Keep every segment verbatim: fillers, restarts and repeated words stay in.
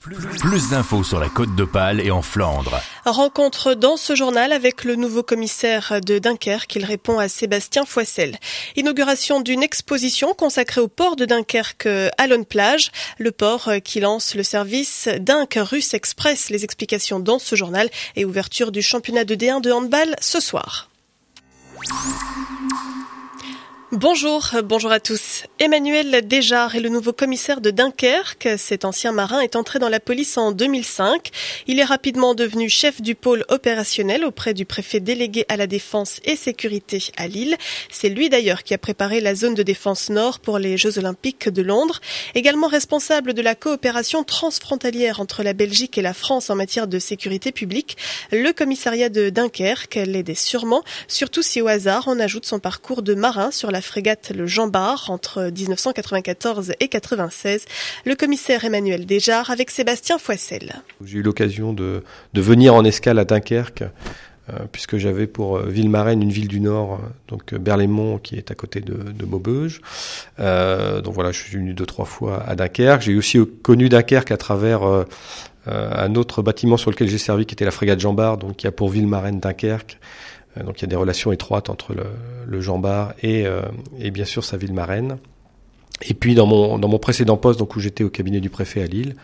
Plus, plus d'infos sur la Côte d'Opale et en Flandre. Rencontre dans ce journal avec le nouveau commissaire de Dunkerque. Il répond à Sébastien Foissel. Inauguration d'une exposition consacrée au port de Dunkerque à Laune-Plage. Le port qui lance le service Dunk Russe Express. Les explications dans ce journal et ouverture du championnat de D un de handball ce soir. Bonjour, bonjour à tous. Emmanuel Desjard est le nouveau commissaire de Dunkerque. Cet ancien marin est entré dans la police en deux mille cinq. Il est rapidement devenu chef du pôle opérationnel auprès du préfet délégué à la défense et sécurité à Lille. C'est lui d'ailleurs qui a préparé la zone de défense nord pour les Jeux Olympiques de Londres. Également responsable de la coopération transfrontalière entre la Belgique et la France en matière de sécurité publique, le commissariat de Dunkerque l'aidait sûrement, surtout si au hasard on ajoute son parcours de marin sur la frégate le Jean Bart entre dix-neuf cent quatre-vingt-quatorze et quatre-vingt-seize. Le commissaire Emmanuel Desjard avec Sébastien Foissel. J'ai eu l'occasion de, de venir en escale à Dunkerque, euh, puisque j'avais pour euh, ville marraine une ville du Nord, euh, donc Berlaymont, qui est à côté de, de Maubeuge. Euh, donc voilà, je suis venu deux, trois fois à Dunkerque. J'ai aussi connu Dunkerque à travers euh, euh, un autre bâtiment sur lequel j'ai servi, qui était la frégate Jean Bart, donc qui a pour ville marraine Dunkerque. Donc il y a des relations étroites entre le, le Jean Bart et, euh, et bien sûr sa ville marraine. Et puis dans mon, dans mon précédent poste, donc où j'étais au cabinet du préfet à Lille,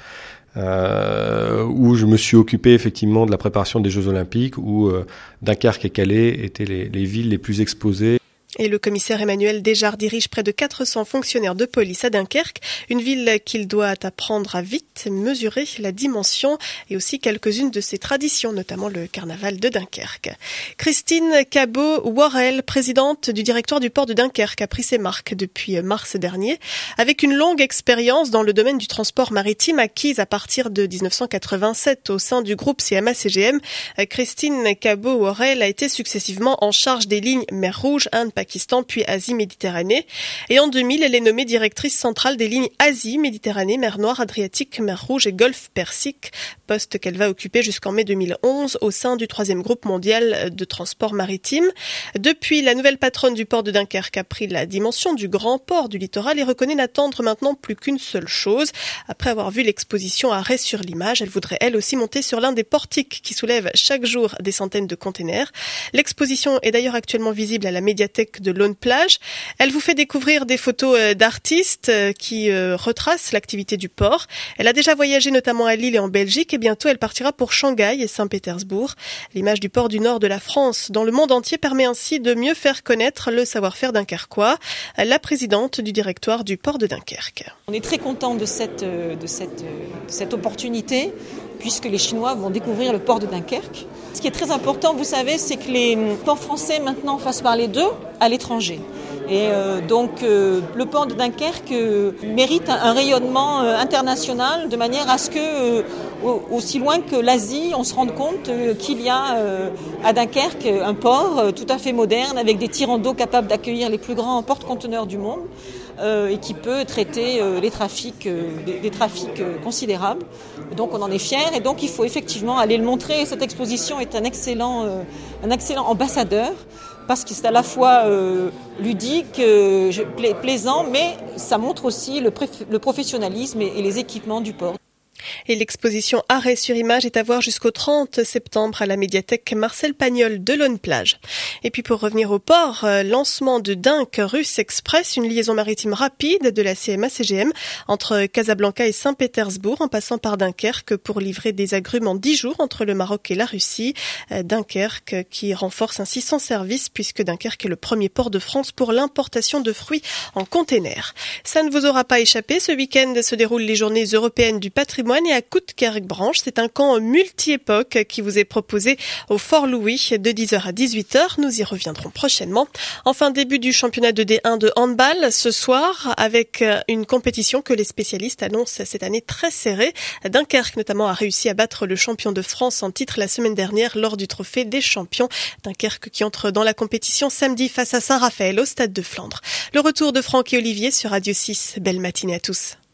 euh, où je me suis occupé effectivement de la préparation des Jeux Olympiques, où euh, Dunkerque et Calais étaient les, les villes les plus exposées. Et le commissaire Emmanuel Desjard dirige près de quatre cents fonctionnaires de police à Dunkerque, une ville qu'il doit apprendre à vite mesurer la dimension et aussi quelques-unes de ses traditions, notamment le carnaval de Dunkerque. Christine Cabot-Worrell, présidente du directoire du port de Dunkerque, a pris ses marques depuis mars dernier. Avec une longue expérience dans le domaine du transport maritime acquise à partir de dix-neuf cent quatre-vingt-sept au sein du groupe C M A C G M, Christine Cabot-Worrell a été successivement en charge des lignes Mer Rouge, Inde, Pakistan, puis Asie-Méditerranée. Et en deux mille, elle est nommée directrice centrale des lignes Asie-Méditerranée, Mer Noire, Adriatique, Mer Rouge et Golfe Persique, poste qu'elle va occuper jusqu'en mai deux mille onze au sein du troisième groupe mondial de transport maritime. Depuis, la nouvelle patronne du port de Dunkerque a pris la dimension du grand port du littoral et reconnaît n'attendre maintenant plus qu'une seule chose. Après avoir vu l'exposition Arrêt sur l'image, elle voudrait elle aussi monter sur l'un des portiques qui soulèvent chaque jour des centaines de containers. L'exposition est d'ailleurs actuellement visible à la médiathèque de Laune-Plage. Elle vous fait découvrir des photos d'artistes qui retracent l'activité du port. Elle a déjà voyagé notamment à Lille et en Belgique et bientôt elle partira pour Shanghai et Saint-Pétersbourg. L'image du port du nord de la France dans le monde entier permet ainsi de mieux faire connaître le savoir-faire dunkerquois. La présidente du directoire du port de Dunkerque. On est très content de cette, de cette, de cette opportunité puisque les Chinois vont découvrir le port de Dunkerque. Ce qui est très important, vous savez, c'est que les ports français maintenant fassent parler d'eux à l'étranger. Et euh, donc euh, le port de Dunkerque euh, mérite un, un rayonnement euh, international de manière à ce que, euh, aussi loin que l'Asie, on se rende compte euh, qu'il y a euh, à Dunkerque un port euh, tout à fait moderne avec des tirants d'eau capables d'accueillir les plus grands porte-conteneurs du monde euh, et qui peut traiter euh, les trafics, euh, des, des trafics euh, considérables. Donc on en est fiers et donc il faut effectivement aller le montrer. Cette exposition est un excellent, euh, un excellent ambassadeur. Parce que c'est à la fois euh, ludique, euh, pla- plaisant, mais ça montre aussi le, préf- le professionnalisme et, et les équipements du port. Et l'exposition Arrêt sur image est à voir jusqu'au trente septembre à la médiathèque Marcel Pagnol de Laune-Plage. Et puis pour revenir au port, euh, lancement de Dunk Russe Express, une liaison maritime rapide de la C M A C G M entre Casablanca et Saint-Pétersbourg en passant par Dunkerque pour livrer des agrumes en dix jours entre le Maroc et la Russie. Euh, Dunkerque qui renforce ainsi son service puisque Dunkerque est le premier port de France pour l'importation de fruits en container. Ça ne vous aura pas échappé, ce week-end se déroulent les journées européennes du patrimoine et à Coudekerque-Branche. C'est un camp multi-époque qui vous est proposé au Fort Louis de dix heures à dix-huit heures. Nous y reviendrons prochainement. Enfin, début du championnat de D un de handball ce soir avec une compétition que les spécialistes annoncent cette année très serrée. Dunkerque notamment a réussi à battre le champion de France en titre la semaine dernière lors du trophée des champions. Dunkerque qui entre dans la compétition samedi face à Saint-Raphaël au stade de Flandre. Le retour de Franck et Olivier sur Radio six. Belle matinée à tous.